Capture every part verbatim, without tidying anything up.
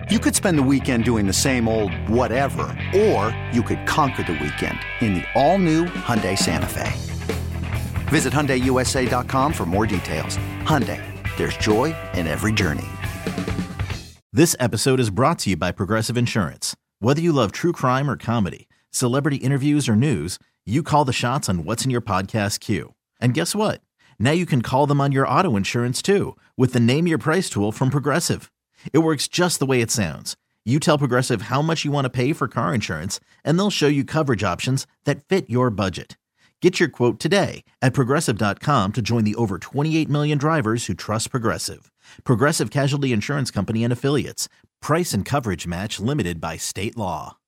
You could spend the weekend doing the same old whatever, or you could conquer the weekend in the all-new Hyundai Santa Fe. Visit Hyundai U S A dot com for more details. Hyundai, there's joy in every journey. This episode is brought to you by Progressive Insurance. Whether you love true crime or comedy, celebrity interviews or news, you call the shots on what's in your podcast queue. And guess what? Now you can call them on your auto insurance too with the Name Your Price tool from Progressive. It works just the way it sounds. You tell Progressive how much you want to pay for car insurance, and they'll show you coverage options that fit your budget. Get your quote today at Progressive dot com to join the over twenty-eight million drivers who trust Progressive. Progressive Casualty Insurance Company and Affiliates. Price and coverage match limited by state law.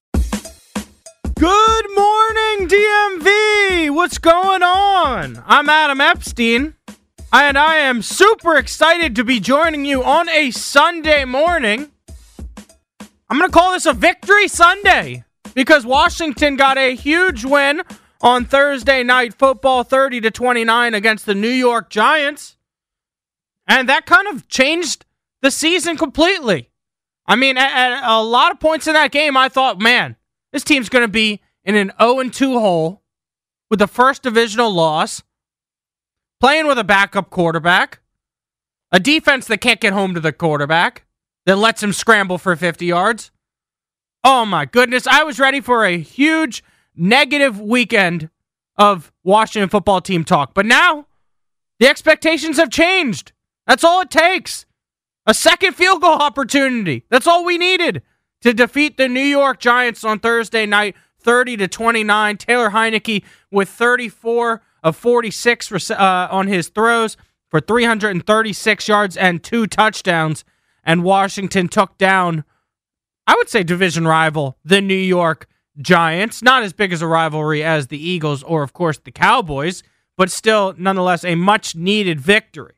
Good morning, D M V! What's going on? I'm Adam Epstein, and I am super excited to be joining you on a Sunday morning. I'm going to call this a Victory Sunday because Washington got a huge win on Thursday Night Football, thirty to twenty-nine against the New York Giants. And that kind of changed the season completely. I mean, at, at a lot of points in that game, I thought, man, this team's going to be in an oh and two hole with the first divisional loss, playing with a backup quarterback, a defense that can't get home to the quarterback, that lets him scramble for fifty yards. Oh my goodness, I was ready for a huge negative weekend of Washington football team talk. But now, the expectations have changed. That's all it takes. A second field goal opportunity. That's all we needed to defeat the New York Giants on Thursday night, thirty to twenty-nine. Taylor Heinicke with thirty-four of forty-six uh, on his throws for three hundred thirty-six yards and two touchdowns. And Washington took down, I would say, division rival, the New York Giants. Not as big as a rivalry as the Eagles or, of course, the Cowboys, but still, nonetheless, a much-needed victory.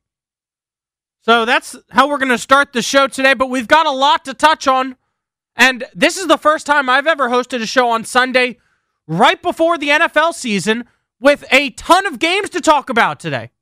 So that's how we're going to start the show today, but we've got a lot to touch on. And this is the first time I've ever hosted a show on Sunday right before the N F L season with a ton of games to talk about today.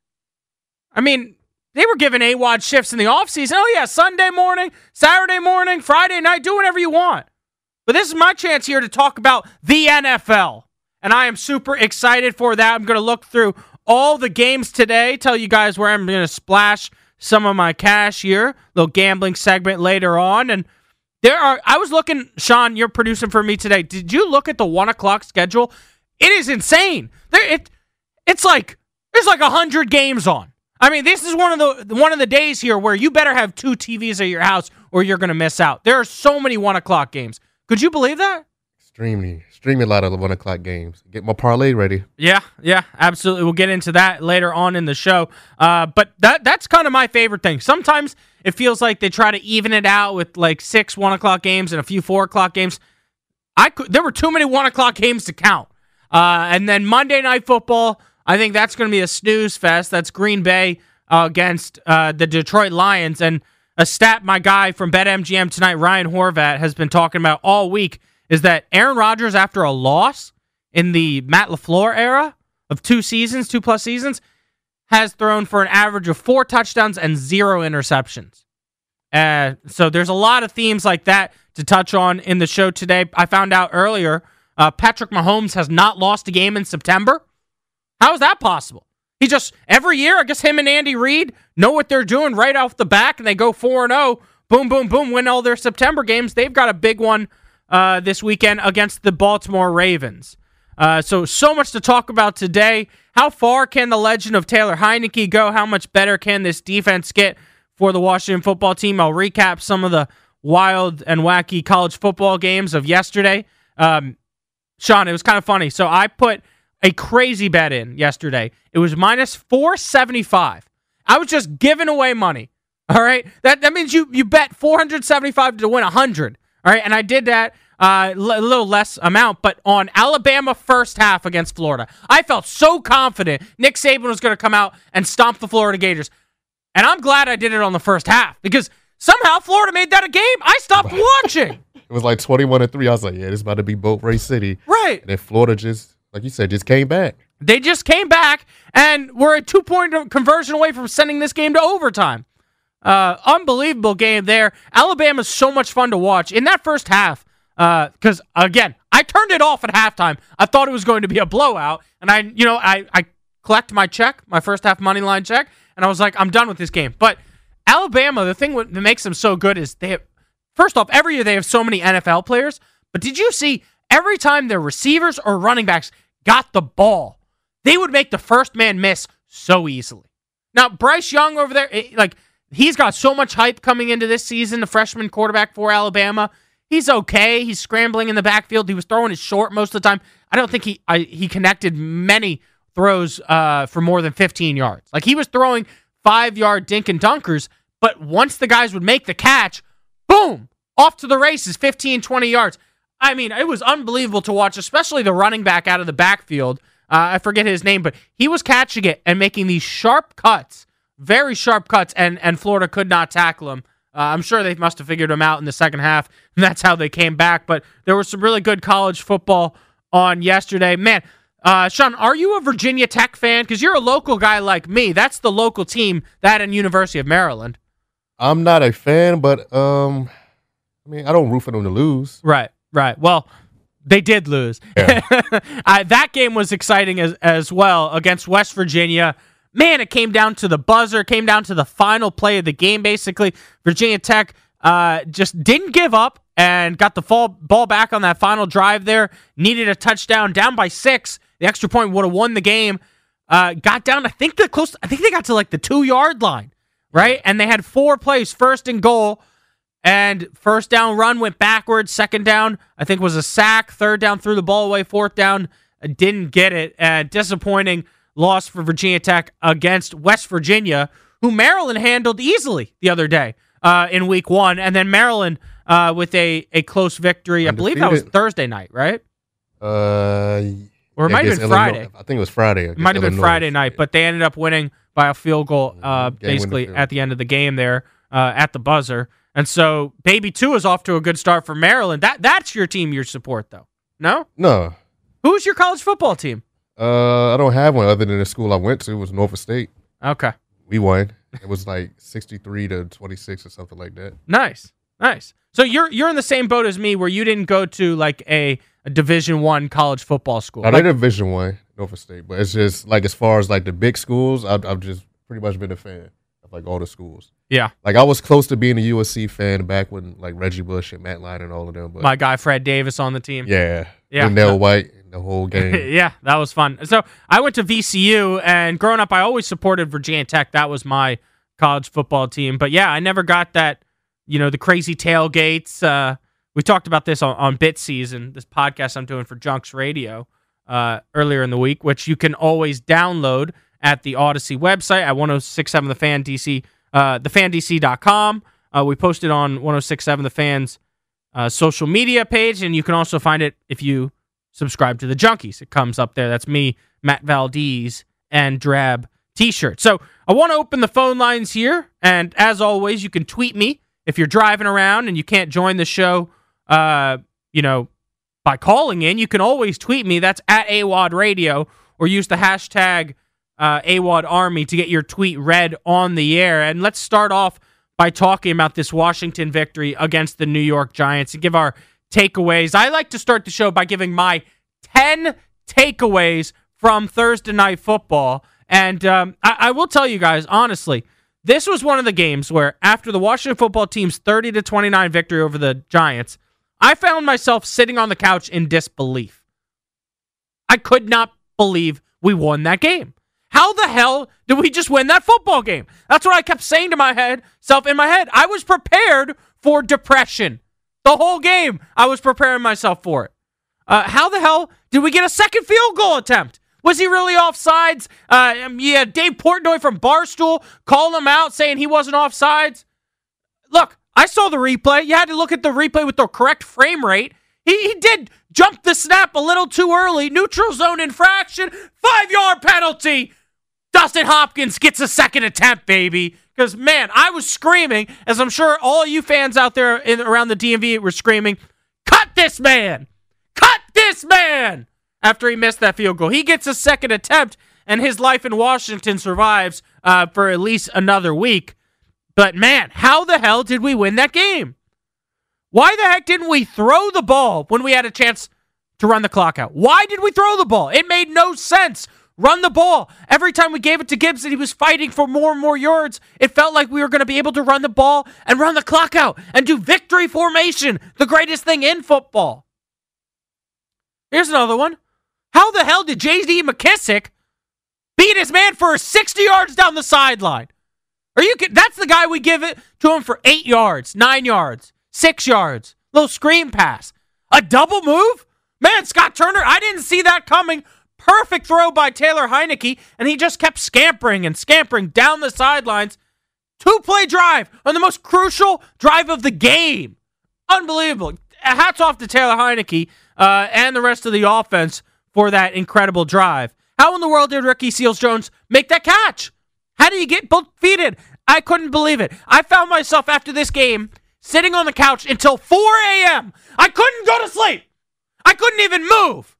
I mean, they were given A W O D shifts in the offseason. Oh, yeah, Sunday morning, Saturday morning, Friday night, do whatever you want. But this is my chance here to talk about the N F L. And I am super excited for that. I'm going to look through all the games today, tell you guys where I'm going to splash some of my cash here, little gambling segment later on. And there are, I was looking, Sean, you're producing for me today. Did you look at the one o'clock schedule? It is insane. There, it, it's like, there's like a hundred games on. I mean, this is one of the one of the days here where you better have two T Vs at your house or you're going to miss out. There are so many one o'clock games. Could you believe that? Extremely, extremely a lot of the one o'clock games. Get my parlay ready. Yeah, yeah, absolutely. We'll get into that later on in the show. Uh, but that that's kind of my favorite thing. Sometimes it feels like they try to even it out with like six one o'clock games and a few four o'clock games. I could, there were too many one o'clock games to count. Uh, and then Monday Night Football, I think that's going to be a snooze fest. That's Green Bay uh, against uh, the Detroit Lions. And a stat my guy from BetMGM tonight, Ryan Horvat, has been talking about all week is that Aaron Rodgers, after a loss in the Matt LaFleur era of two seasons, two plus seasons, has thrown for an average of four touchdowns and zero interceptions. Uh, so there's a lot of themes like that to touch on in the show today. I found out earlier uh, Patrick Mahomes has not lost a game in September. How is that possible? He just, every year, I guess him and Andy Reid know what they're doing right off the back, and they go four and oh, boom, boom, boom, win all their September games. They've got a big one Uh, this weekend against the Baltimore Ravens. Uh, so, so much to talk about today. How far can the legend of Taylor Heinicke go? How much better can this defense get for the Washington football team? I'll recap some of the wild and wacky college football games of yesterday. Um, Sean, it was kind of funny. So I put a crazy bet in yesterday. It was minus four seventy-five. I was just giving away money. All right? That, that means you, you bet four hundred seventy-five to win one hundred. All right, and I did that uh, a little less amount, but on Alabama first half against Florida. I felt so confident Nick Saban was going to come out and stomp the Florida Gators. And I'm glad I did it on the first half because somehow Florida made that a game. I stopped watching. It was like twenty-one to three. I was like, yeah, this is about to be Boat Race City. Right. And then Florida just, like you said, just came back. They just came back, and we're a two-point conversion away from sending this game to overtime. Uh, unbelievable game there. Alabama's so much fun to watch. In that first half, because, uh, again, I turned it off at halftime. I thought it was going to be a blowout, and I, you know, I, I collect my check, my first half money line check, and I was like, I'm done with this game. But Alabama, the thing that makes them so good is they have, first off, every year they have so many N F L players, but did you see every time their receivers or running backs got the ball, they would make the first man miss so easily. Now, Bryce Young over there, like, he's got so much hype coming into this season, the freshman quarterback for Alabama. He's okay. He's scrambling in the backfield. He was throwing it short most of the time. I don't think he I, he connected many throws uh, for more than fifteen yards. Like, he was throwing five-yard dink and dunkers, but once the guys would make the catch, boom, off to the races, fifteen, twenty yards. I mean, it was unbelievable to watch, especially the running back out of the backfield. Uh, I forget his name, but he was catching it and making these sharp cuts, very sharp cuts, and, and Florida could not tackle him. Uh, I'm sure they must have figured him out in the second half, and that's how they came back. But there was some really good college football on yesterday. Man, uh, Sean, are you a Virginia Tech fan? Because you're a local guy like me. That's the local team, that and University of Maryland. I'm not a fan, but um, I mean, I don't root for them to lose. Right, right. Well, they did lose. Yeah. uh, that game was exciting as, as well against West Virginia. Man, it came down to the buzzer, came down to the final play of the game, basically. Virginia Tech uh, just didn't give up and got the fall, ball back on that final drive there. Needed a touchdown, down by six. The extra point would have won the game. Uh, got down, I think, the close. I think they got to like the two-yard line, right? And they had four plays, first and goal. And first down run went backwards. Second down, I think, was a sack. Third down, threw the ball away. Fourth down, didn't get it. And disappointing loss for Virginia Tech against West Virginia, who Maryland handled easily the other day uh, in week one. And then Maryland uh, with a, a close victory. I believe that was Thursday night, right? Uh, or it might have been Friday. Illinois. I think it was Friday. It might have been Friday night, but they ended up winning by a field goal uh, basically at the end of the game there uh, at the buzzer. And so Baby two is off to a good start for Maryland. That That's your team you support, though, no? No. Who's your college football team? Uh, I don't have one other than the school I went to. It was Norfolk State. Okay. We won. It was like sixty-three to twenty-six or something like that. Nice. Nice. So you're you're in the same boat as me where you didn't go to like a, a Division One college football school. No, like, they're Division One, Norfolk State. But it's just like as far as like the big schools, I've, I've just pretty much been a fan of like all the schools. Yeah. Like I was close to being a U S C fan back when like Reggie Bush and Matt Lyon and all of them. But my guy Fred Davis on the team. Yeah. Yeah. Nell White. The whole game. Yeah, that was fun. So I went to V C U, and growing up, I always supported Virginia Tech. That was my college football team. But yeah, I never got that, you know, the crazy tailgates. Uh, we talked about this on, on Bit Season, this podcast I'm doing for Junks Radio uh, earlier in the week, which you can always download at the Odyssey website at ten sixty-seven The Fan D C, uh, the fan d c dot com. Uh, we posted on ten sixty-seven The Fan's uh, social media page, and you can also find it if you subscribe to the Junkies. It comes up there. That's me, Matt Valdez, and Drab T-shirt. So I want to open the phone lines here, and as always, you can tweet me if you're driving around and you can't join the show, uh, you know, by calling in. You can always tweet me. That's at A W O D Radio, or use the hashtag uh, A W O D Army to get your tweet read on the air. And let's start off by talking about this Washington victory against the New York Giants and give our takeaways. I like to start the show by giving my ten takeaways from Thursday Night Football. And um, I, I will tell you guys, honestly, this was one of the games where after the Washington football team's thirty to twenty-nine victory over the Giants, I found myself sitting on the couch in disbelief. I could not believe we won that game. How the hell did we just win that football game? That's what I kept saying to my head, self in my head. I was prepared for depression. The whole game, I was preparing myself for it. Uh, how the hell did we get a second field goal attempt? Was he really offsides? Uh, yeah, Dave Portnoy from Barstool calling him out, saying he wasn't offsides. Look, I saw the replay. You had to look at the replay with the correct frame rate. He, he did jump the snap a little too early. Neutral zone infraction. Five-yard penalty. Dustin Hopkins gets a second attempt, baby. Because, man, I was screaming, as I'm sure all you fans out there in, around the D M V were screaming, cut this man! Cut this man! After he missed that field goal. He gets a second attempt, and his life in Washington survives uh, for at least another week. But man, how the hell did we win that game? Why the heck didn't we throw the ball when we had a chance to run the clock out? Why did we throw the ball? It made no sense. Run the ball. Every time we gave it to Gibson, he was fighting for more and more yards. It felt like we were going to be able to run the ball and run the clock out and do victory formation, the greatest thing in football. Here's another one. How the hell did J D McKissick beat his man for sixty yards down the sideline? Are you kidding? That's the guy we give it to him for eight yards, nine yards, six yards, little screen pass. A double move? Man, Scott Turner, I didn't see that coming. Perfect throw by Taylor Heineke, and he just kept scampering and scampering down the sidelines. Two-play drive on the most crucial drive of the game. Unbelievable. Hats off to Taylor Heineke uh, and the rest of the offense for that incredible drive. How in the world did Ricky Seals-Jones make that catch? How did he get both feet in? I couldn't believe it. I found myself after this game sitting on the couch until four a.m. I couldn't go to sleep. I couldn't even move.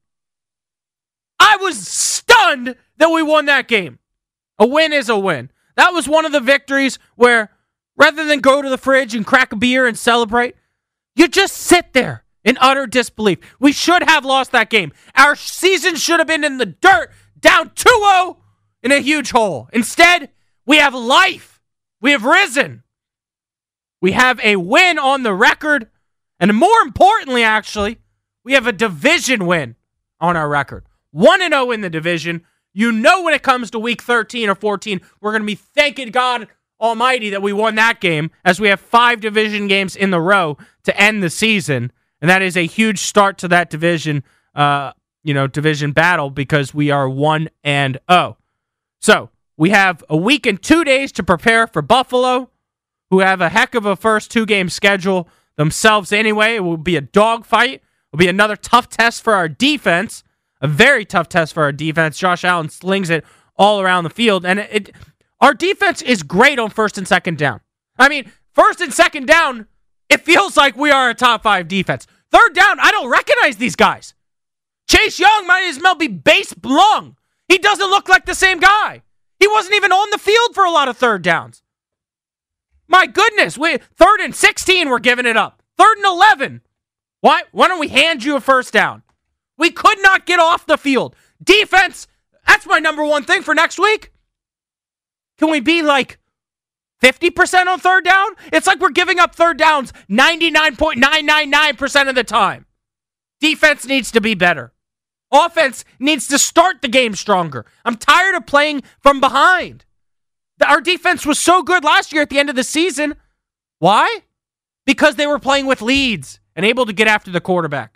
I was stunned that we won that game. A win is a win. That was one of the victories where rather than go to the fridge and crack a beer and celebrate, you just sit there in utter disbelief. We should have lost that game. Our season should have been in the dirt, down two oh in a huge hole. Instead, we have life. We have risen. We have a win on the record. And more importantly, actually, we have a division win on our record. one and oh in the division. You know when it comes to week thirteen or fourteen, we're going to be thanking God Almighty that we won that game, as we have five division games in the row to end the season. And that is a huge start to that division, uh, you know, division battle, because we are one and oh. So we have a week and two days to prepare for Buffalo, who have a heck of a first two-game schedule themselves anyway. It will be a dogfight. It will be another tough test for our defense. A very tough test for our defense. Josh Allen slings it all around the field. And it, it our defense is great on first and second down. I mean, first and second down, it feels like we are a top five defense. Third down, I don't recognize these guys. Chase Young might as well be base lung. He doesn't look like the same guy. He wasn't even on the field for a lot of third downs. My goodness, we third and sixteen, we're giving it up. Third and eleven. Why, why don't we hand you a first down? We could not get off the field. Defense, that's my number one thing for next week. Can we be like fifty percent on third down? It's like we're giving up third downs ninety-nine point nine nine nine percent of the time. Defense needs to be better. Offense needs to start the game stronger. I'm tired of playing from behind. Our defense was so good last year at the end of the season. Why? Because they were playing with leads and able to get after the quarterback.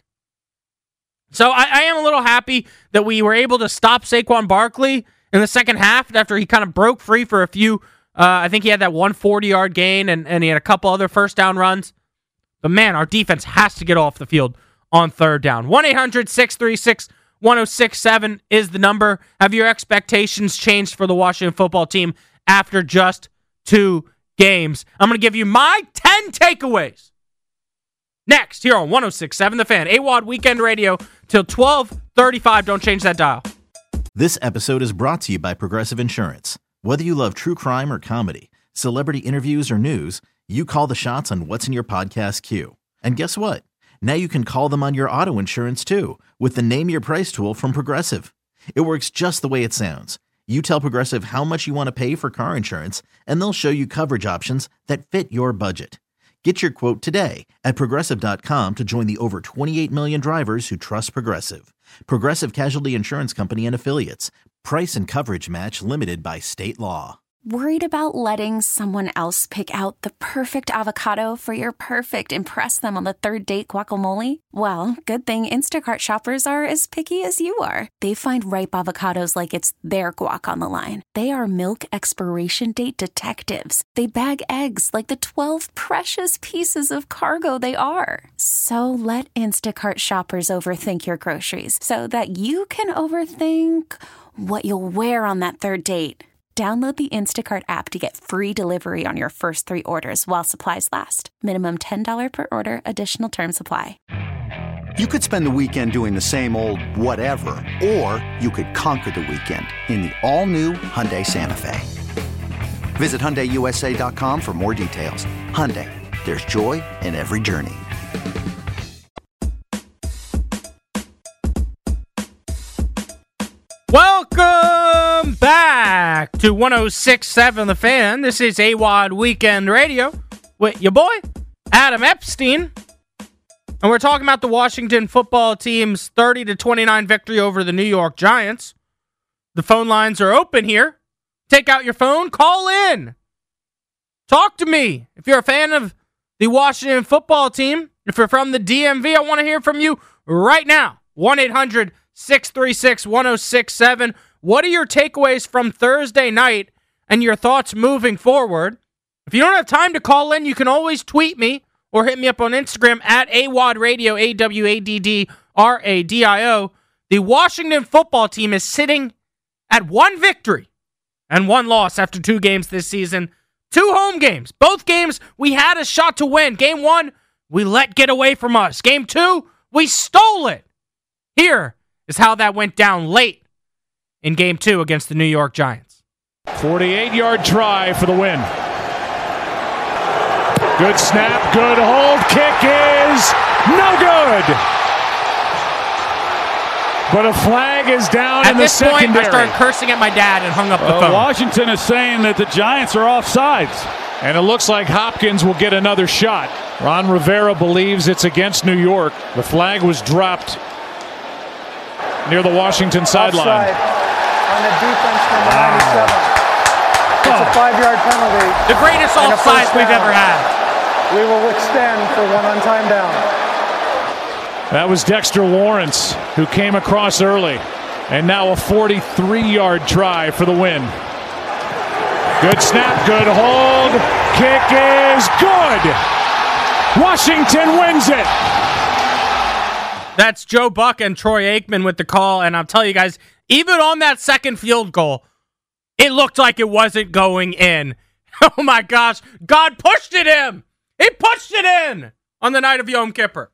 So I, I am a little happy that we were able to stop Saquon Barkley in the second half after he kind of broke free for a few. Uh, I think he had that one forty-yard gain, and, and he had a couple other first down runs. But man, our defense has to get off the field on third down. one eight hundred six three six one oh six seven is the number. Have your expectations changed for the Washington football team after just two games? I'm going to give you my ten takeaways next here on one oh six point seven The Fan. A W O D Weekend Radio till twelve thirty-five. Don't change that dial. This episode is brought to you by Progressive Insurance. Whether you love true crime or comedy, celebrity interviews or news, you call the shots on what's in your podcast queue. And guess what? Now you can call them on your auto insurance too with the Name Your Price tool from Progressive. It works just the way it sounds. You tell Progressive how much you want to pay for car insurance, and they'll show you coverage options that fit your budget. Get your quote today at Progressive dot com to join the over twenty-eight million drivers who trust Progressive. Progressive Casualty Insurance Company and Affiliates. Price and coverage match limited by state law. Worried about letting someone else pick out the perfect avocado for your perfect impress them on the third date guacamole? Well, good thing Instacart shoppers are as picky as you are. They find ripe avocados like it's their guac on the line. They are milk expiration date detectives. They bag eggs like the twelve precious pieces of cargo they are. So let Instacart shoppers overthink your groceries so that you can overthink what you'll wear on that third date. Download the Instacart app to get free delivery on your first three orders while supplies last. Minimum ten dollars per order. Additional terms apply. You could spend the weekend doing the same old whatever, or you could conquer the weekend in the all-new Hyundai Santa Fe. Visit Hyundai U S A dot com for more details. Hyundai, there's joy in every journey. Welcome back to one oh six point seven The Fan. This is A W O D Weekend Radio with your boy, Adam Epstein. And we're talking about the Washington football team's thirty to twenty-nine victory over the New York Giants. The phone lines are open here. Take out your phone, call in. Talk to me. If you're a fan of the Washington football team, if you're from the D M V, I want to hear from you right now. one eight hundred six three six one oh six seven. What are your takeaways from Thursday night and your thoughts moving forward? If you don't have time to call in, you can always tweet me or hit me up on Instagram at A W O D Radio, A W A D D R A D I O. The Washington football team is sitting at one victory and one loss after two games this season. Two home games. Both games we had a shot to win. Game one, we let get away from us. Game two, we stole it. Here is how that went down late in game two against the New York Giants. forty-eight-yard try for the win. Good snap, good hold. Kick is no good. But a flag is down at in the secondary. At this point, I started cursing at my dad and hung up the uh, phone. Washington is saying that the Giants are offsides. And it looks like Hopkins will get another shot. Ron Rivera believes it's against New York. The flag was dropped near the Washington sideline. On the defense number ninety-seven. It's oh. a five-yard penalty. The greatest offsides we've ever had. We will extend for one on time down. That was Dexter Lawrence, who came across early. And now a forty-three-yard try for the win. Good snap, good hold. Kick is good. Washington wins it. That's Joe Buck and Troy Aikman with the call. And I'll tell you guys, even on that second field goal, it looked like it wasn't going in. Oh my gosh. God pushed it in. He pushed it in on the night of Yom Kippur.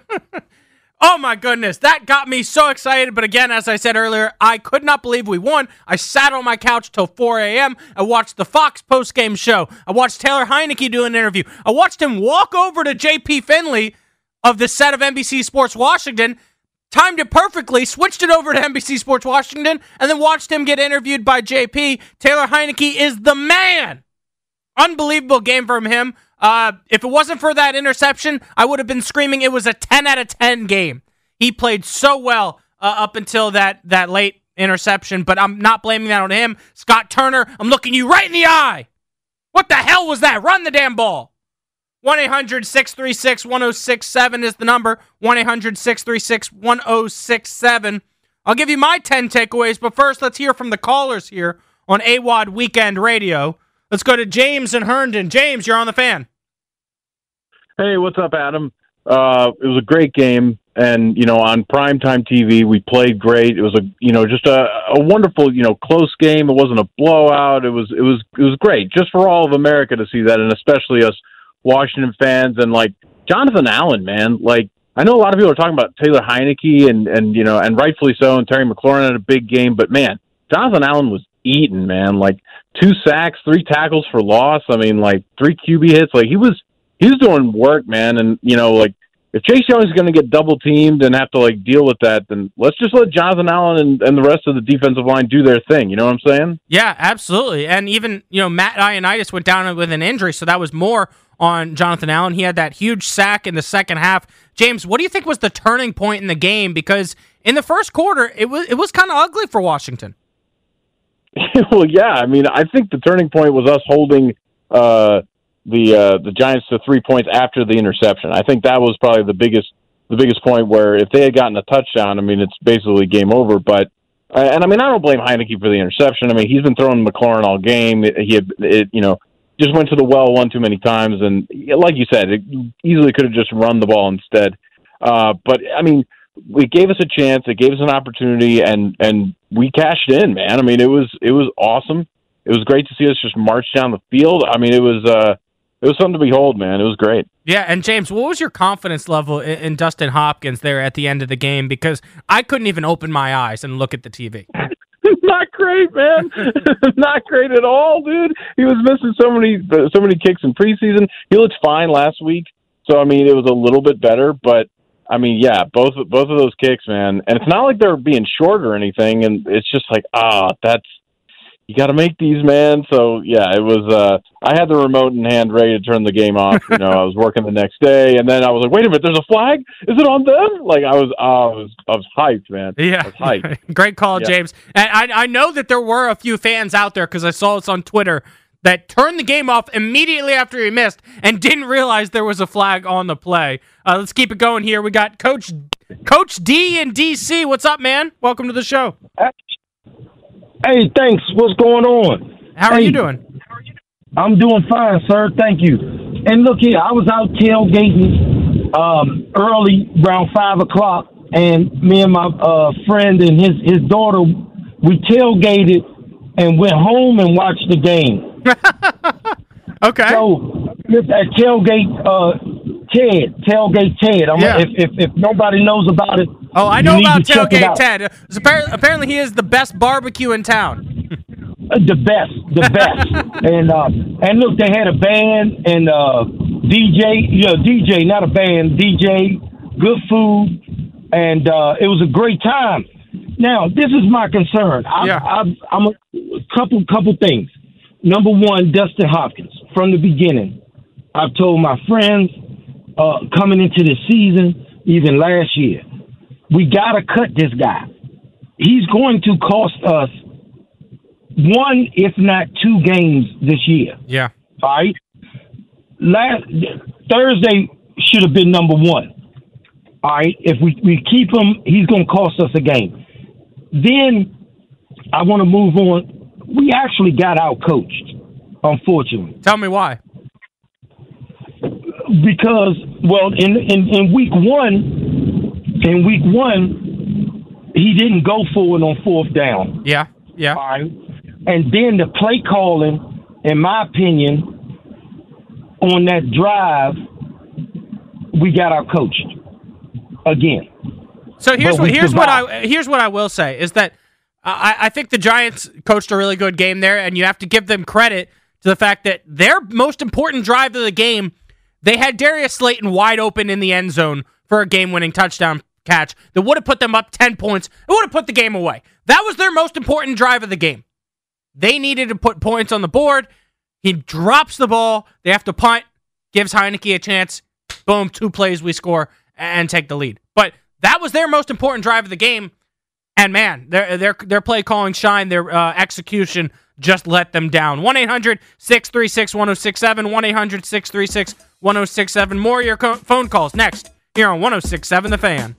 Oh my goodness, that got me so excited. But again, as I said earlier, I could not believe we won. I sat on my couch till four a.m. I watched the Fox postgame show. I watched Taylor Heineke do an interview. I watched him walk over to J P Finley of the set of N B C Sports Washington, timed it perfectly, switched it over to N B C Sports Washington, and then watched him get interviewed by J P. Taylor Heineke is the man. Unbelievable game from him. Uh, if it wasn't for that interception, I would have been screaming it was a ten out of ten game. He played so well uh, up until that, that late interception, but I'm not blaming that on him. Scott Turner, I'm looking you right in the eye. What the hell was that? Run the damn ball. one eight hundred six three six one oh six seven is the number. one eight hundred six three six one oh six seven. I'll give you my ten takeaways, but first let's hear from the callers here on A W O D Weekend Radio. Let's go to James in Herndon. James, you're on the fan. Hey, what's up, Adam? Uh, it was a great game, and, you know, on primetime T V, we played great. It was, a you know, just a, a wonderful, you know, close game. It wasn't a blowout. It was it was, it was great just for all of America to see that, and especially us Washington fans. And, like, Jonathan Allen, man, like, I know a lot of people are talking about Taylor Heineke, and, and you know, and rightfully so, and Terry McLaurin had a big game, but, man, Jonathan Allen was eaten, man. Like, two sacks, three tackles for loss. I mean, like, three Q B hits. Like, he was he was doing work, man. And, you know, like, if Chase Young is going to get double teamed and have to, like, deal with that, then let's just let Jonathan Allen and, and the rest of the defensive line do their thing. You know what I'm saying? Yeah, absolutely. And even, you know, Matt Ioannidis went down with an injury, so that was more on Jonathan Allen. He had that huge sack in the second half. James, what do you think was the turning point in the game? Because in the first quarter, it was it was kind of ugly for Washington. Well, yeah. I mean, I think the turning point was us holding uh, the uh, the Giants to three points after the interception. I think that was probably the biggest the biggest point where if they had gotten a touchdown, I mean, it's basically game over. But uh, and I mean, I don't blame Heineke for the interception. I mean, he's been throwing McLaurin all game. It, he had, it, you know, just went to the well one too many times, and like you said, it easily could have just run the ball instead. Uh, but I mean, it gave us a chance. It gave us an opportunity, and and we cashed in, man. I mean, it was it was awesome. It was great to see us just march down the field. I mean, it was uh, it was something to behold, man. It was great. Yeah, and James, what was your confidence level in, in Dustin Hopkins there at the end of the game? Because I couldn't even open my eyes and look at the T V. Not great, man. Not great at all, dude. He was missing so many so many kicks in preseason. He looked fine last week, so I mean, it was a little bit better. But I mean, yeah, both both of those kicks, man. And it's not like they're being short or anything. And it's just like, ah, that's you got to make these, man. So yeah, it was. Uh, I had the remote in hand, ready to turn the game off. You know, I was working the next day, and then I was like, "Wait a minute, there's a flag? Is it on them?" Like I was, uh, I was, I was hyped, man. Yeah, I was hyped. Great call, yeah. James. And I, I know that there were a few fans out there because I saw this on Twitter that turned the game off immediately after he missed and didn't realize there was a flag on the play. Uh, let's keep it going here. We got Coach Coach D in D C. What's up, man? Welcome to the show. Hey, thanks. What's going on? How are hey, you doing? I'm doing fine, sir. Thank you. And look here, I was out tailgating um, early, around five o'clock, and me and my uh, friend and his, his daughter, we tailgated and went home and watched the game. Okay. So, at Tailgate uh, Ted, Tailgate Ted. I'm, yeah. if, if if nobody knows about it, oh, I know about Tailgate Ted. Apparently, apparently, he is the best barbecue in town. The best, the best, and uh, and look, they had a band and uh, D J, you know, D J, not a band, D J, good food, and uh, it was a great time. Now, this is my concern. I, yeah. I, I'm a couple couple things. Number one, Dustin Hopkins. From the beginning, I've told my friends uh, coming into the season, even last year, we got to cut this guy. He's going to cost us one, if not two games this year. Yeah. All right? Last, Thursday should have been number one. All right? If we, we keep him, he's going to cost us a game. Then I want to move on. We actually got out-coached, unfortunately. Tell me why. Because, well, in, in, in week one, in week one, he didn't go for it on fourth down. Yeah, yeah. All right. And then the play calling, in my opinion, on that drive, we got out-coached again. So here's But what we here's what survived. I here's what I will say is that I, I think the Giants coached a really good game there, and you have to give them credit to the fact that their most important drive of the game, they had Darius Slayton wide open in the end zone for a game-winning touchdown catch that would have put them up ten points. It would have put the game away. That was their most important drive of the game. They needed to put points on the board. He drops the ball. They have to punt, gives Heineke a chance. Boom, two plays, we score, and take the lead. But that was their most important drive of the game. And man, their their their play calling shine, their uh, execution just let them down. one eight hundred six three six one oh six seven, one eight hundred six three six one oh six seven. More of your co- phone calls next here on one oh six seven The Fan.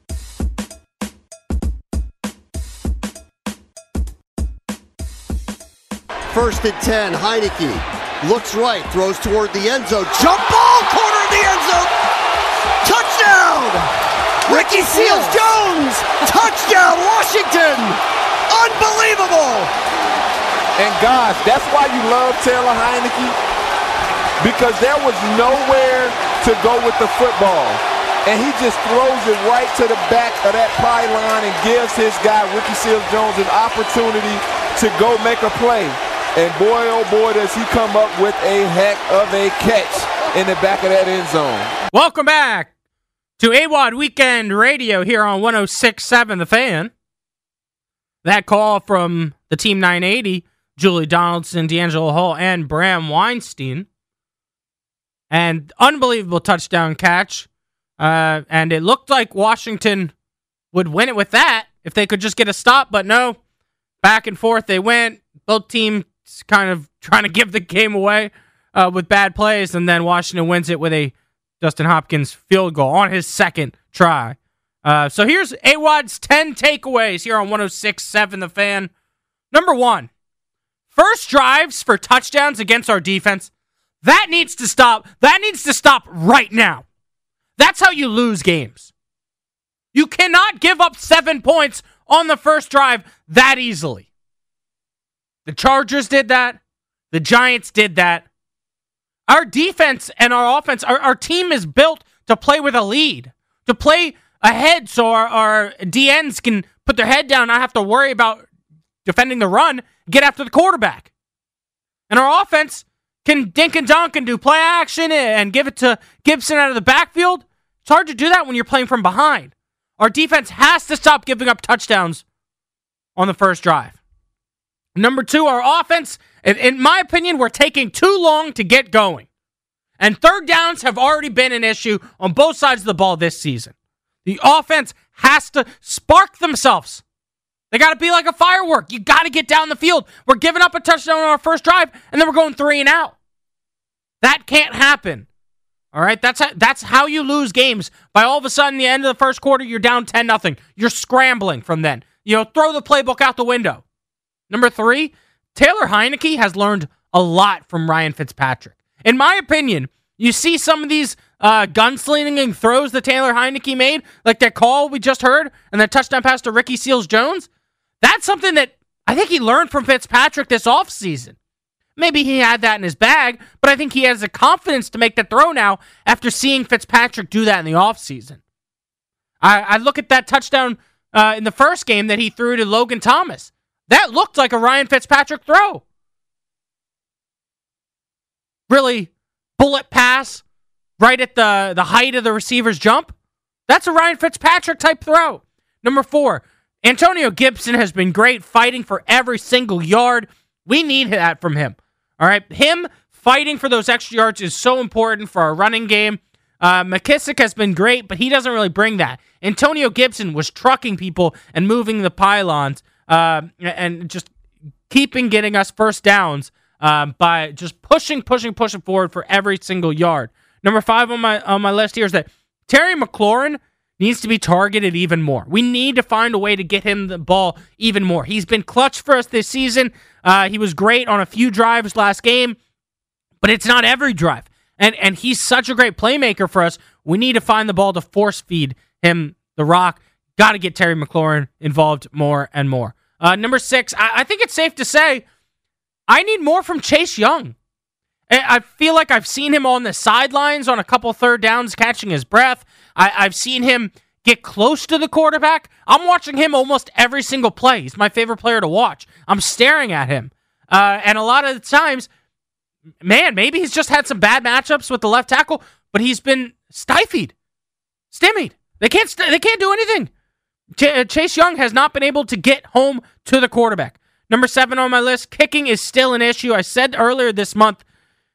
First and ten, Heineke looks right, throws toward the end zone. Jump ball, corner of the end zone. Touchdown! Ricky Seals-Jones! Touchdown, Washington! Unbelievable! And guys, that's why you love Taylor Heineke, because there was nowhere to go with the football. And he just throws it right to the back of that pylon and gives his guy, Ricky Seals-Jones, an opportunity to go make a play. And boy, oh boy, does he come up with a heck of a catch in the back of that end zone. Welcome back to A W O D Weekend Radio here on one oh six seven The Fan. That call from the Team nine eighty, Julie Donaldson, D'Angelo Hall, and Bram Weinstein. And unbelievable touchdown catch. Uh, and it looked like Washington would win it with that if they could just get a stop, but no. Back and forth they went. Both teams kind of trying to give the game away uh, with bad plays, and then Washington wins it with a Dustin Hopkins field goal on his second try. Uh, so here's A W O D's ten takeaways here on one oh six seven The Fan. Number one, first drives for touchdowns against our defense. That needs to stop. That needs to stop right now. That's how you lose games. You cannot give up seven points on the first drive that easily. The Chargers did that. The Giants did that. Our defense and our offense, our, our team is built to play with a lead, to play ahead so our, our D Ns can put their head down and not have to worry about defending the run, get after the quarterback. And our offense can dink and dunk and do play action and give it to Gibson out of the backfield. It's hard to do that when you're playing from behind. Our defense has to stop giving up touchdowns on the first drive. Number two, our offense, in my opinion, we're taking too long to get going. And third downs have already been an issue on both sides of the ball this season. The offense has to spark themselves. They got to be like a firework. You got to get down the field. We're giving up a touchdown on our first drive, and then we're going three and out. That can't happen. All right, that's how, that's how you lose games. By all of a sudden, the end of the first quarter, you're down ten nothing. You're scrambling from then. You know, throw the playbook out the window. Number three, Taylor Heinicke has learned a lot from Ryan Fitzpatrick. In my opinion, you see some of these uh, gunslinging throws that Taylor Heinicke made, like that call we just heard, and that touchdown pass to Ricky Seals-Jones. That's something that I think he learned from Fitzpatrick this offseason. Maybe he had that in his bag, but I think he has the confidence to make that throw now after seeing Fitzpatrick do that in the offseason. I, I look at that touchdown uh, in the first game that he threw to Logan Thomas. That looked like a Ryan Fitzpatrick throw. Really bullet pass right at the, the height of the receiver's jump. That's a Ryan Fitzpatrick type throw. Number four, Antonio Gibson has been great fighting for every single yard. We need that from him. All right, him fighting for those extra yards is so important for our running game. Uh, McKissick has been great, but he doesn't really bring that. Antonio Gibson was trucking people and moving the pylons uh, and just keeping getting us first downs um, by just pushing, pushing, pushing forward for every single yard. Number five on my on my list here is that Terry McLaurin needs to be targeted even more. We need to find a way to get him the ball even more. He's been clutch for us this season. Uh, he was great on a few drives last game, but it's not every drive. And and he's such a great playmaker for us. We need to find the ball to force feed him the rock. Got to get Terry McLaurin involved more and more. Uh, number six, I, I think it's safe to say I need more from Chase Young. I feel like I've seen him on the sidelines on a couple third downs catching his breath. I, I've seen him get close to the quarterback. I'm watching him almost every single play. He's my favorite player to watch. I'm staring at him. Uh, and a lot of the times, man, maybe he's just had some bad matchups with the left tackle, but he's been stymied. Stymied. They can't, st- they can't do anything. Ch- Chase Young has not been able to get home to the quarterback. Number seven on my list, kicking is still an issue. I said earlier this month,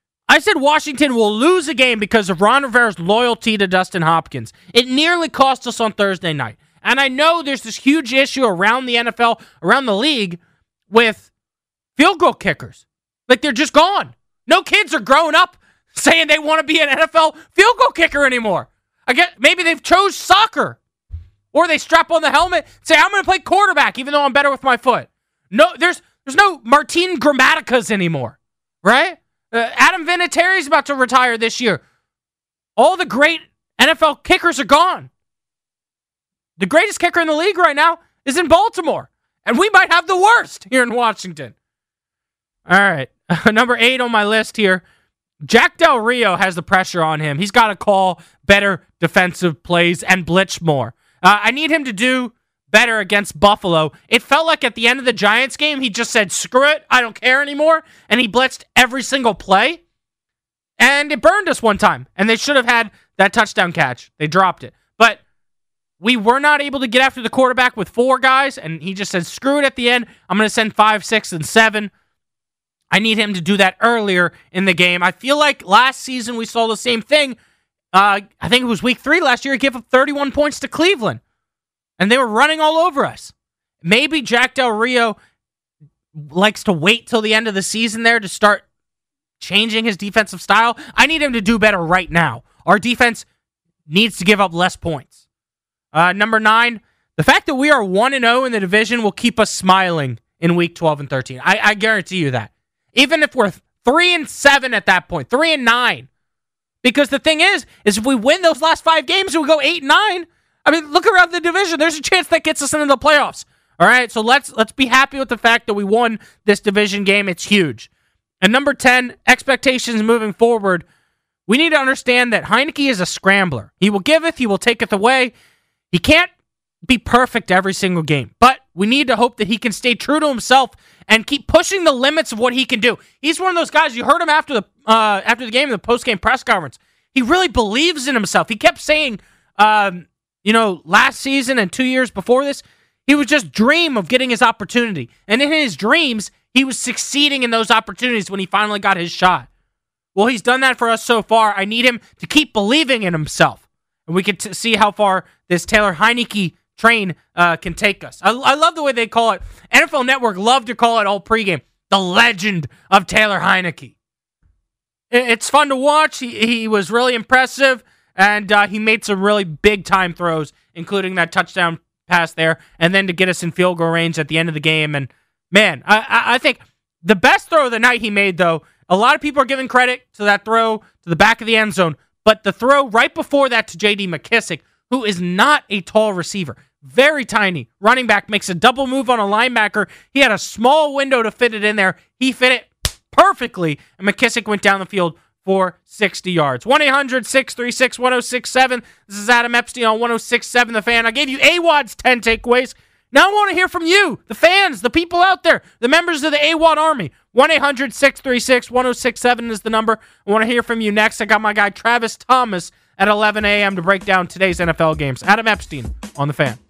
I said Washington will lose a game because of Ron Rivera's loyalty to Dustin Hopkins. It nearly cost us on Thursday night. And I know there's this huge issue around the N F L, around the league, with field goal kickers. Like, they're just gone. No kids are growing up saying they want to be an N F L field goal kicker anymore. I guess maybe they've chose soccer. Or they strap on the helmet and say, I'm going to play quarterback even though I'm better with my foot. No, there's there's no Martin Gramaticas anymore, right? Uh, Adam Vinatieri's about to retire this year. All the great N F L kickers are gone. The greatest kicker in the league right now is in Baltimore. And we might have the worst here in Washington. All right. Number eight on my list here. Jack Del Rio has the pressure on him. He's got to call better defensive plays and blitz more. Uh, I need him to do better against Buffalo. It felt like at the end of the Giants game, he just said, screw it, I don't care anymore. And he blitzed every single play. And it burned us one time. And they should have had that touchdown catch. They dropped it. But we were not able to get after the quarterback with four guys. And he just said, screw it at the end. I'm going to send five, six, and seven. I need him to do that earlier in the game. I feel like last season we saw the same thing. Uh, I think it was week three last year. He gave up thirty-one points to Cleveland. And they were running all over us. Maybe Jack Del Rio likes to wait till the end of the season there to start changing his defensive style. I need him to do better right now. Our defense needs to give up less points. Uh, number nine, the fact that we are one and oh in the division will keep us smiling in week twelve and thirteen. I, I guarantee you that. Even if we're three and seven at that point, three and nine. Because the thing is, is if we win those last five games and we go eight and nine, I mean, look around the division. There's a chance that gets us into the playoffs. All right, so let's let's be happy with the fact that we won this division game. It's huge. And number ten, expectations moving forward. We need to understand that Heinicke is a scrambler. He will giveth, he will taketh away. He can't be perfect every single game, but we need to hope that he can stay true to himself and keep pushing the limits of what he can do. He's one of those guys, you heard him after the uh, after the game in the post-game press conference. He really believes in himself. He kept saying, um, you know, last season and two years before this, he would just dream of getting his opportunity. And in his dreams, he was succeeding in those opportunities when he finally got his shot. Well, he's done that for us so far. I need him to keep believing in himself. And we can t- see how far this Taylor Heinicke train uh, can take us. I, I love the way they call it. N F L Network loved to call it all pregame, the legend of Taylor Heinicke. It, it's fun to watch. He, he was really impressive, and uh, he made some really big-time throws, including that touchdown pass there, and then to get us in field goal range at the end of the game. And, man, I, I, I think the best throw of the night he made, though, a lot of people are giving credit to that throw to the back of the end zone, but the throw right before that to J D McKissic, who is not a tall receiver, very tiny, running back, makes a double move on a linebacker. He had a small window to fit it in there. He fit it perfectly, and McKissic went down the field for sixty yards. one eight hundred six three six one oh six seven. This is Adam Epstein on one oh six point seven The Fan. I gave you A W O D's ten takeaways. Now I want to hear from you, the fans, the people out there, the members of the A W O D Army. one eight hundred six three six one oh six seven is the number. I want to hear from you next. I got my guy Travis Thomas at eleven a.m. to break down today's N F L games. Adam Epstein on The Fan.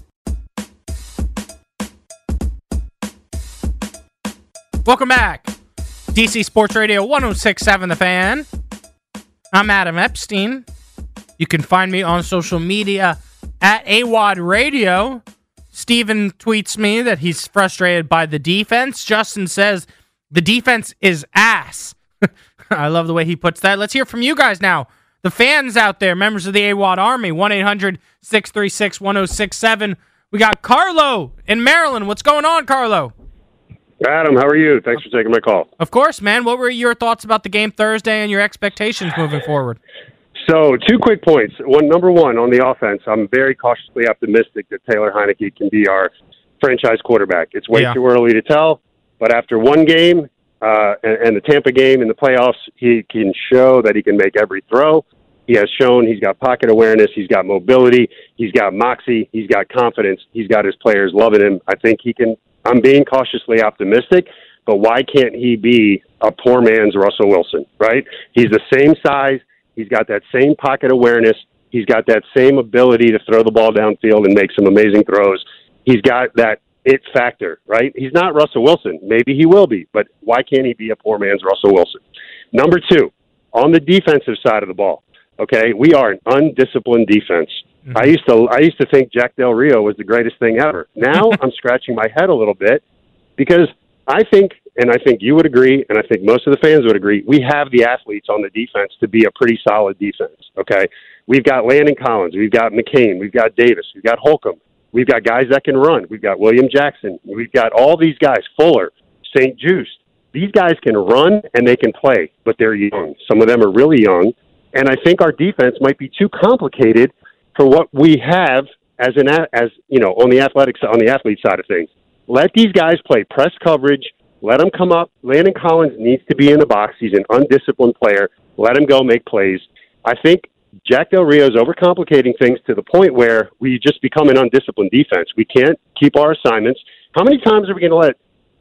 Welcome back. D C Sports Radio one oh six point seven The Fan. I'm Adam Epstein. You can find me on social media at A W O D Radio. Steven tweets me that he's frustrated by the defense. Justin says the defense is ass. I love the way he puts that. Let's hear from you guys now. The fans out there, members of the A W O D Army, one eight hundred six three six one oh six seven. We got Carlo in Maryland. What's going on, Carlo? Adam, how are you? Thanks for taking my call. Of course, man. What were your thoughts about the game Thursday and your expectations moving forward? So, two quick points. One, number one, on the offense, I'm very cautiously optimistic that Taylor Heinicke can be our franchise quarterback. It's way yeah. too early to tell, but after one game uh, and, and the Tampa game in the playoffs, he can show that he can make every throw. He has shown he's got pocket awareness, he's got mobility, he's got moxie, he's got confidence, he's got his players loving him. I think he can. I'm being cautiously optimistic, but why can't he be a poor man's Russell Wilson, right? He's the same size. He's got that same pocket awareness. He's got that same ability to throw the ball downfield and make some amazing throws. He's got that it factor, right? He's not Russell Wilson. Maybe he will be, but why can't he be a poor man's Russell Wilson? Number two, on the defensive side of the ball, okay, we are an undisciplined defense. Mm-hmm. I used to I used to think Jack Del Rio was the greatest thing ever. Now I'm scratching my head a little bit because I think, and I think you would agree, and I think most of the fans would agree, we have the athletes on the defense to be a pretty solid defense, okay? We've got Landon Collins, we've got McCain, we've got Davis, we've got Holcomb, we've got guys that can run, we've got William Jackson, we've got all these guys, Fuller, Saint Just. These guys can run and they can play, but they're young. Some of them are really young, and I think our defense might be too complicated for what we have as an as you know on the athletics on the athlete side of things. Let these guys play press coverage. Let them come up. Landon Collins needs to be in the box. He's an undisciplined player. Let him go make plays. I think Jack Del Rio is overcomplicating things to the point where we just become an undisciplined defense. We can't keep our assignments. How many times are we going to let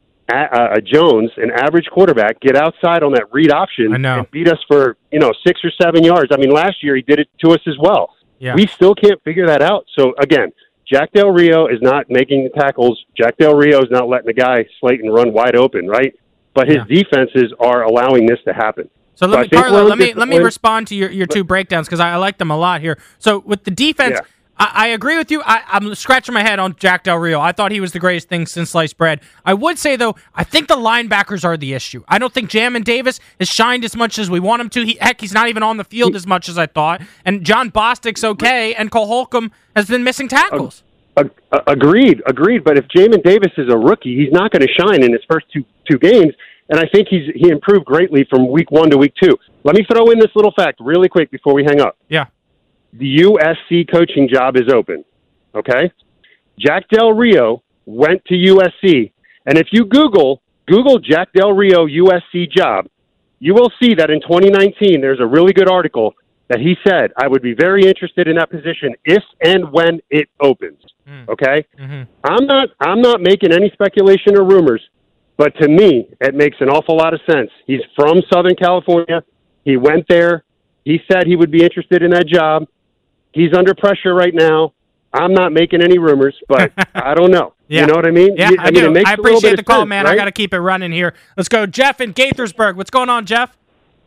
a, a Jones, an average quarterback, get outside on that read option and beat us for you know six or seven yards? I mean, last year he did it to us as well. Yeah. We still can't figure that out. So, again, Jack Del Rio is not making the tackles. Jack Del Rio is not letting the guy Slayton run wide open, right? But his yeah. defenses are allowing this to happen. So let so me, Carlo, let me let me respond to your, your two breakdowns because I, I like them a lot here. So with the defense, yeah. I, I agree with you. I, I'm scratching my head on Jack Del Rio. I thought he was the greatest thing since sliced bread. I would say, though, I think the linebackers are the issue. I don't think Jamin Davis has shined as much as we want him to. He, heck, he's not even on the field as much as I thought. And John Bostic's okay, and Cole Holcomb has been missing tackles. Uh, uh, agreed, agreed. But if Jamin Davis is a rookie, he's not going to shine in his first two two games. And I think he's he improved greatly from week one to week two. Let me throw in this little fact really quick before we hang up. Yeah. The U S C coaching job is open, okay? Jack Del Rio went to U S C, and if you Google, Google Jack Del Rio U S C job, you will see that in twenty nineteen there's a really good article that he said, I would be very interested in that position if and when it opens. Mm. Okay? Mm-hmm. I'm not I'm not making any speculation or rumors, but to me, it makes an awful lot of sense. He's from Southern California. He went there. He said he would be interested in that job. He's under pressure right now. I'm not making any rumors, but I don't know. Yeah. You know what I mean? Yeah, I, I mean, do. It makes I a little appreciate bit the of call, sense, man. right? I got to keep it running here. Let's go. Jeff in Gaithersburg. What's going on, Jeff?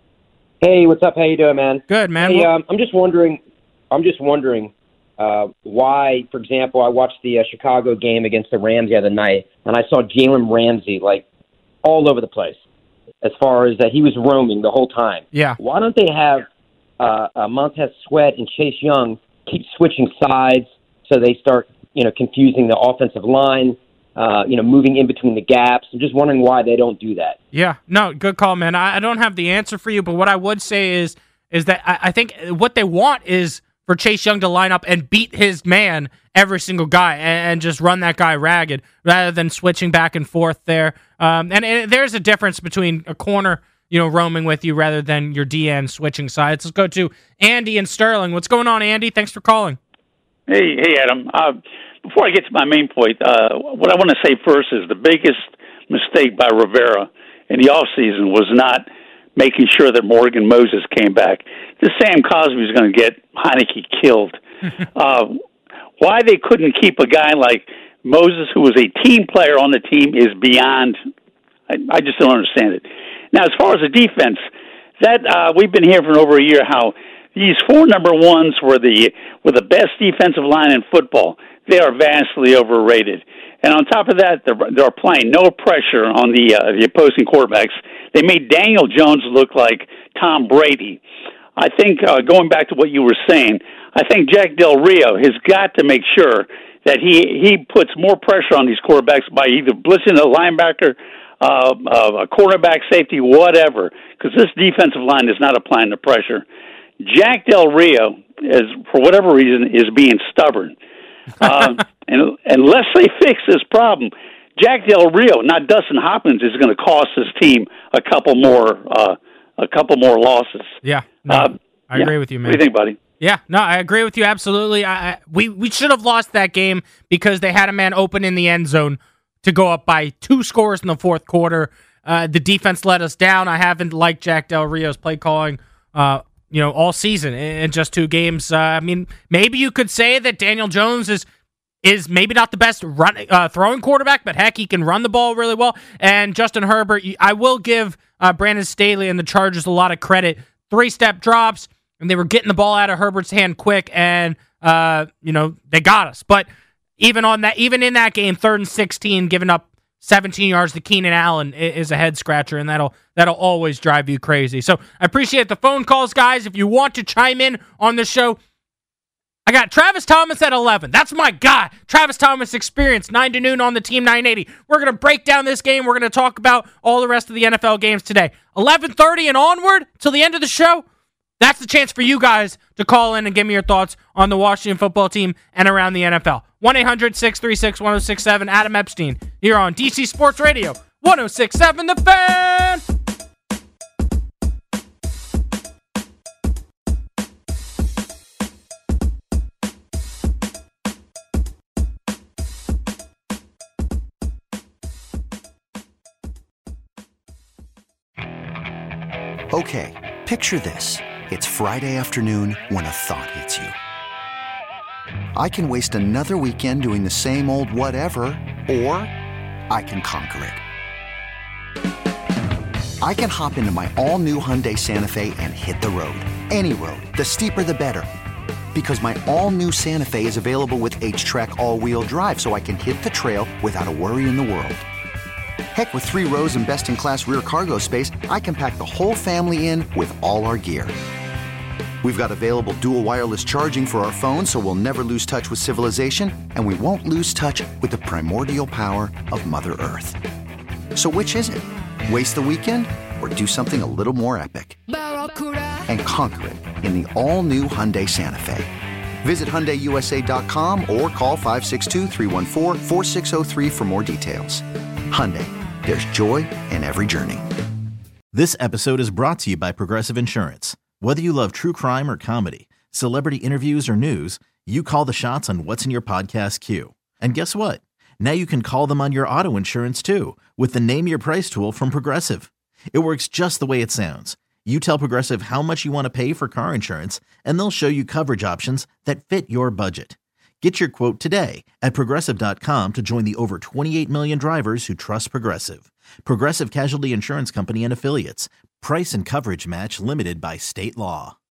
Hey, what's up? How you doing, man? Good, man. Hey, Well- um, I'm just wondering. I'm just wondering uh, why, for example, I watched the uh, Chicago game against the Rams the other night, and I saw Jalen Ramsey like all over the place. As far as that, uh, he was roaming the whole time. Yeah. Why don't they have uh, uh, Montez Sweat and Chase Young keep switching sides so they start, you know, confusing the offensive line? Uh, you know, moving in between the gaps. I'm just wondering why they don't do that. Yeah, no, good call, man. I, I don't have the answer for you, but what I would say is is that I, I think what they want is for Chase Young to line up and beat his man, every single guy, and, and just run that guy ragged rather than switching back and forth there. Um, and it, there's a difference between a corner, you know, roaming with you rather than your D N switching sides. Let's go to Andy and Sterling. What's going on, Andy? Thanks for calling. Hey, hey, Adam. Uh, before I get to my main point, uh, what I want to say first is the biggest mistake by Rivera in the offseason was not making sure that Morgan Moses came back. This Sam Cosby was going to get Heineke killed. uh, why they couldn't keep a guy like Moses, who was a team player on the team, is beyond. I, I just don't understand it. Now, as far as the defense, that uh, we've been hearing for over a year how these four number ones were the were the best defensive line in football. They are vastly overrated. And on top of that, they're, they're applying no pressure on the uh, the opposing quarterbacks. They made Daniel Jones look like Tom Brady. I think, uh, going back to what you were saying, I think Jack Del Rio has got to make sure that he, he puts more pressure on these quarterbacks by either blitzing a linebacker, uh, uh, a cornerback, safety, whatever, because this defensive line is not applying the pressure. Jack Del Rio, is, for whatever reason, is being stubborn. uh, and unless they fix this problem, Jack Del Rio, not Dustin Hopkins, is going to cost his team a couple more, uh, a couple more losses. Yeah, no, uh, I yeah. agree with you, man. What do you think, buddy? Yeah, no, I agree with you absolutely. I, I, we we should have lost that game because they had a man open in the end zone to go up by two scores in the fourth quarter. Uh, the defense let us down. I haven't liked Jack Del Rio's play calling. Uh, you know, all season in just two games. Uh, I mean, maybe you could say that Daniel Jones is is maybe not the best run, uh, throwing quarterback, but heck, he can run the ball really well. And Justin Herbert, I will give uh, Brandon Staley and the Chargers a lot of credit. Three-step drops, and they were getting the ball out of Herbert's hand quick, and, uh, you know, they got us. But even on that, even in that game, third and sixteen, giving up seventeen yards to Keenan Allen is a head scratcher, and that'll that'll always drive you crazy. So I appreciate the phone calls, guys. If you want to chime in on the show, I got Travis Thomas at eleven. That's my guy. Travis Thomas Experience, nine to noon on the Team nine eighty. We're going to break down this game. We're going to talk about all the rest of the N F L games today. eleven thirty and onward till the end of the show. That's the chance for you guys to call in and give me your thoughts on the Washington football team and around the N F L. one eight hundred six three six one oh six seven. Adam Epstein here on D C Sports Radio, one oh six point seven The Fan. Okay, picture this. It's Friday afternoon when a thought hits you. I can waste another weekend doing the same old whatever, or I can conquer it. I can hop into my all-new Hyundai Santa Fe and hit the road. Any road. The steeper, the better. Because my all-new Santa Fe is available with H-Track all-wheel drive, so I can hit the trail without a worry in the world. Heck, with three rows and best-in-class rear cargo space, I can pack the whole family in with all our gear. We've got available dual wireless charging for our phones, so we'll never lose touch with civilization, and we won't lose touch with the primordial power of Mother Earth. So which is it? Waste the weekend or do something a little more epic? And conquer it in the all-new Hyundai Santa Fe. Visit Hyundai U S A dot com or call five six two, three one four, four six zero three for more details. Hyundai, there's joy in every journey. This episode is brought to you by Progressive Insurance. Whether you love true crime or comedy, celebrity interviews or news, you call the shots on what's in your podcast queue. And guess what? Now you can call them on your auto insurance too with the Name Your Price tool from Progressive. It works just the way it sounds. You tell Progressive how much you want to pay for car insurance, and they'll show you coverage options that fit your budget. Get your quote today at Progressive dot com to join the over twenty-eight million drivers who trust Progressive. Progressive Casualty Insurance Company and Affiliates. Price and coverage match limited by state law.